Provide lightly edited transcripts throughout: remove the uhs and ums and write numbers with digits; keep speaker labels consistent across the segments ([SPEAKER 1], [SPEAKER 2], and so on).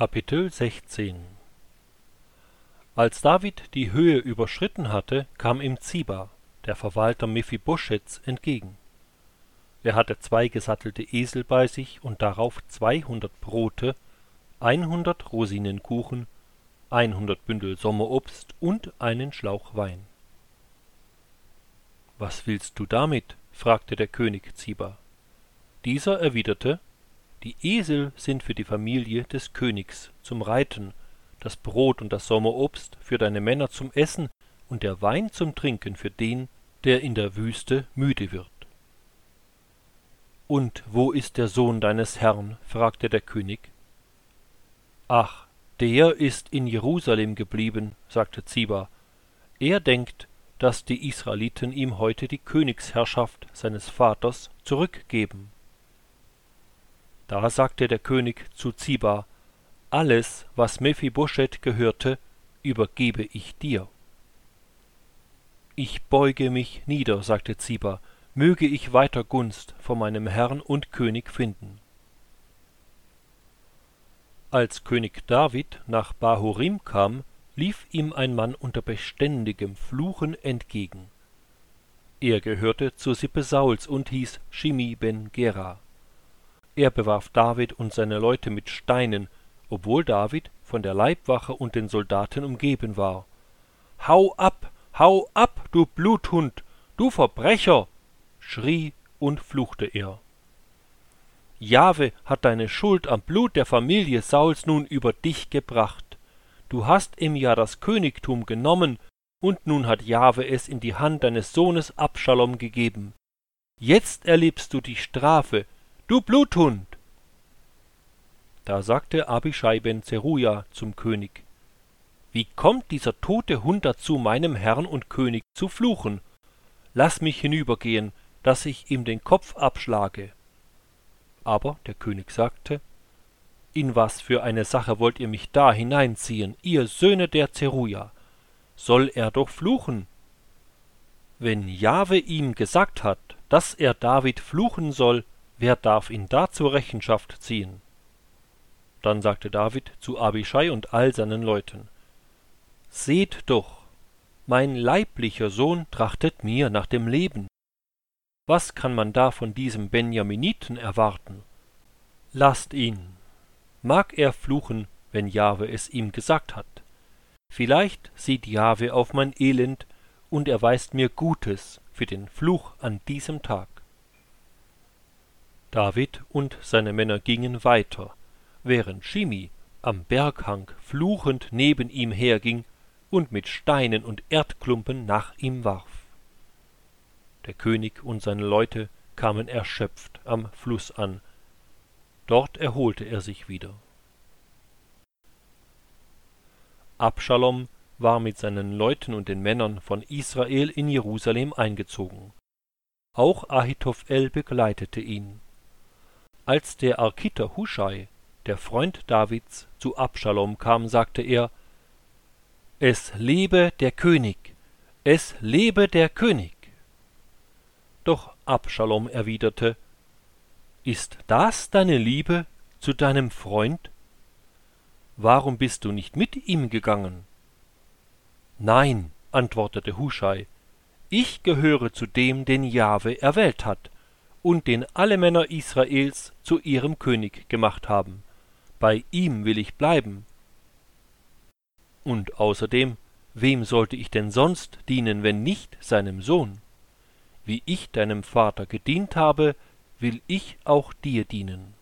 [SPEAKER 1] Kapitel 16. Als David die Höhe überschritten hatte, kam ihm Ziba, der Verwalter Mephiboscheths, entgegen. Er hatte 2 gesattelte Esel bei sich und darauf 200 Brote, 100 Rosinenkuchen, 100 Bündel Sommerobst und einen Schlauch Wein. »Was willst du damit?« fragte der König Ziba. Dieser erwiderte: »Die Esel sind für die Familie des Königs zum Reiten, das Brot und das Sommerobst für deine Männer zum Essen und der Wein zum Trinken für den, der in der Wüste müde wird.« »Und wo ist der Sohn deines Herrn?« fragte der König. »Ach, der ist in Jerusalem geblieben«, sagte Ziba. »Er denkt, dass die Israeliten ihm heute die Königsherrschaft seines Vaters zurückgeben.« Da sagte der König zu Ziba: »Alles, was Mephibosheth gehörte, übergebe ich dir.« »Ich beuge mich nieder«, sagte Ziba, »möge ich weiter Gunst vor meinem Herrn und König finden.« Als König David nach Bahurim kam, lief ihm ein Mann unter beständigem Fluchen entgegen. Er gehörte zur Sippe Sauls und hieß Shimi ben Gera. Er bewarf David und seine Leute mit Steinen, obwohl David von der Leibwache und den Soldaten umgeben war. »Hau ab, du Bluthund, du Verbrecher!« schrie und fluchte er. »Jahve hat deine Schuld am Blut der Familie Sauls nun über dich gebracht. Du hast ihm ja das Königtum genommen, und nun hat Jahve es in die Hand deines Sohnes Abschalom gegeben. Jetzt erlebst du die Strafe, du Bluthund!« Da sagte Abischai ben Zeruja zum König: »Wie kommt dieser tote Hund dazu, meinem Herrn und König zu fluchen? Lass mich hinübergehen, dass ich ihm den Kopf abschlage.« Aber der König sagte: »In was für eine Sache wollt ihr mich da hineinziehen, ihr Söhne der Zeruja? Soll er doch fluchen? Wenn Jahve ihm gesagt hat, dass er David fluchen soll, wer darf ihn da zur Rechenschaft ziehen?« Dann sagte David zu Abischai und all seinen Leuten: »Seht doch, mein leiblicher Sohn trachtet mir nach dem Leben. Was kann man da von diesem Benjaminiten erwarten? Lasst ihn. Mag er fluchen, wenn Jahve es ihm gesagt hat. Vielleicht sieht Jahve auf mein Elend und erweist mir Gutes für den Fluch an diesem Tag.« David und seine Männer gingen weiter, während Shimi am Berghang fluchend neben ihm herging und mit Steinen und Erdklumpen nach ihm warf. Der König und seine Leute kamen erschöpft am Fluss an. Dort erholte er sich wieder. Abschalom war mit seinen Leuten und den Männern von Israel in Jerusalem eingezogen. Auch Ahitophel begleitete ihn. Als der Arkiter Huschai, der Freund Davids, zu Abschalom kam, sagte er: »Es lebe der König! Es lebe der König!« Doch Abschalom erwiderte: »Ist das deine Liebe zu deinem Freund? Warum bist du nicht mit ihm gegangen?« »Nein«, antwortete Huschai, »ich gehöre zu dem, den Jahve erwählt hat und den alle Männer Israels zu ihrem König gemacht haben. Bei ihm will ich bleiben. Und außerdem, wem sollte ich denn sonst dienen, wenn nicht seinem Sohn? Wie ich deinem Vater gedient habe, will ich auch dir dienen.«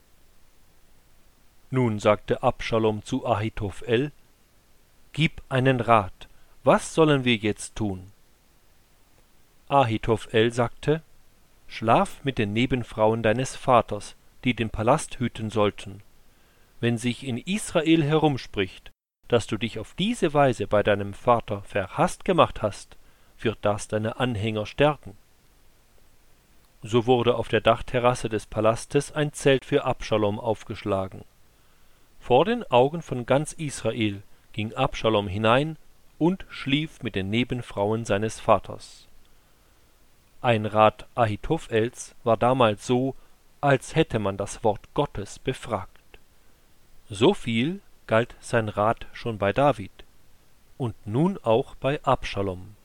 [SPEAKER 1] Nun sagte Abschalom zu Ahitophel: »Gib einen Rat, was sollen wir jetzt tun?« Ahitophel sagte: »Schlaf mit den Nebenfrauen deines Vaters, die den Palast hüten sollten. Wenn sich in Israel herumspricht, dass du dich auf diese Weise bei deinem Vater verhasst gemacht hast, wird das deine Anhänger stärken.« So wurde auf der Dachterrasse des Palastes ein Zelt für Abschalom aufgeschlagen. Vor den Augen von ganz Israel ging Abschalom hinein und schlief mit den Nebenfrauen seines Vaters. Ein Rat Ahitophels war damals so, als hätte man das Wort Gottes befragt. So viel galt sein Rat schon bei David und nun auch bei Abschalom.